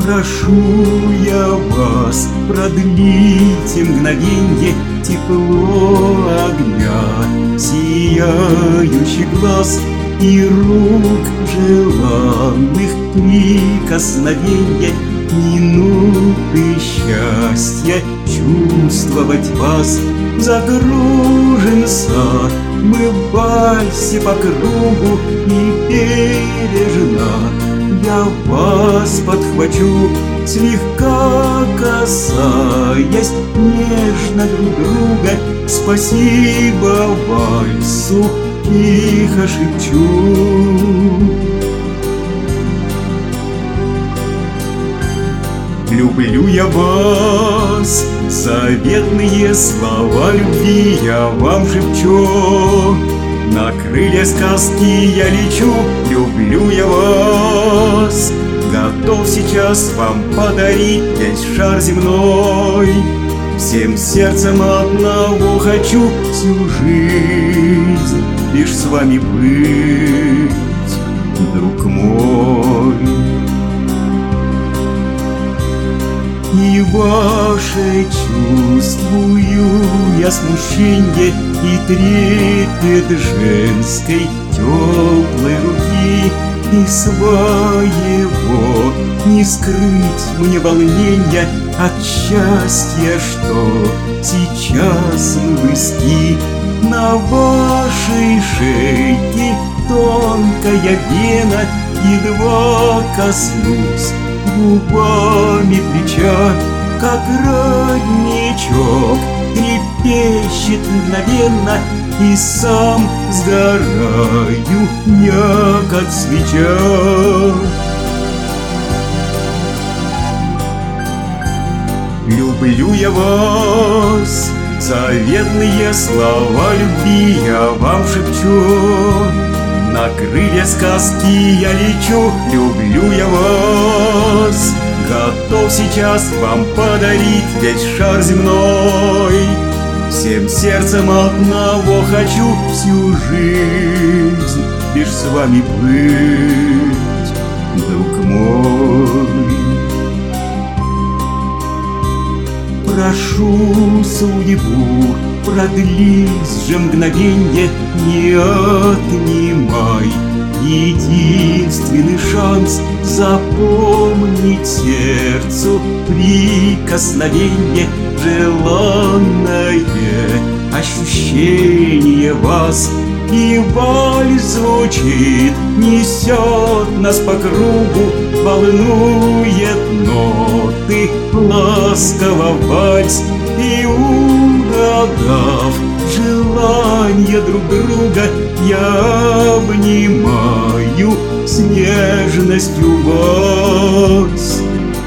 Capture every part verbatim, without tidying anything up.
Прошу я вас, продлите мгновенье тепло огня, сияющий глаз и рук желанных прикосновенья, минуты счастья чувствовать вас. Загружен сад, мы в вальсе по кругу, и бережно я вас подхвачу, слегка касаясь нежно друг друга. Спасибо вальсу тихо шепчу. Люблю я вас, заветные слова любви я вам шепчу. На крылья сказки я лечу, люблю я вас. Готов сейчас вам подарить весь шар земной. Всем сердцем одного хочу всю жизнь лишь с вами быть, друг мой. И ваше чувствую я смущенье и трепет женской теплой руки, и своего не скрыть мне волнения от счастья, что сейчас мы близки. На вашей шейке тонкая вена, едва коснусь губами плеча, как родничок трепещет мгновенно, и сам сгораю я, как свеча. Люблю я вас, заветные слова любви я вам шепчу. На крылья сказки я лечу, люблю я вас. Готов сейчас вам подарить весь шар земной. Всем сердцем одного хочу всю жизнь лишь с вами быть, друг мой. Прошу судьбу, продлись же мгновенье, не отнимай единственный шанс запомнить сердцу прикосновенье, желанное ощущение вас. И вальс звучит, несет нас по кругу, волнует ноты ласково вальс. И угадав желание друг друга, я обнимаю с нежностью вас.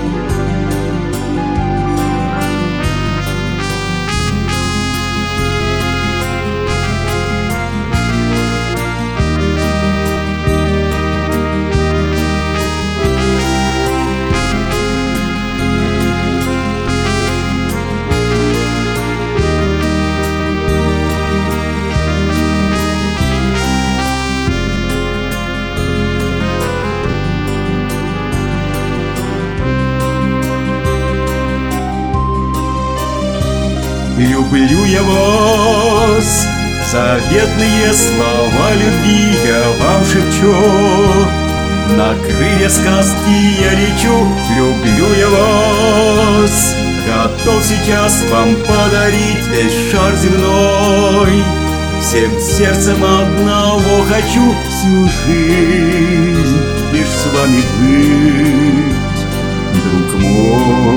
Люблю я вас, заветные слова любви я вам шепчу. На крылья сказки я лечу, люблю я вас. Готов сейчас вам подарить весь шар земной. Всем сердцем одного хочу всю жизнь лишь с вами быть, друг мой.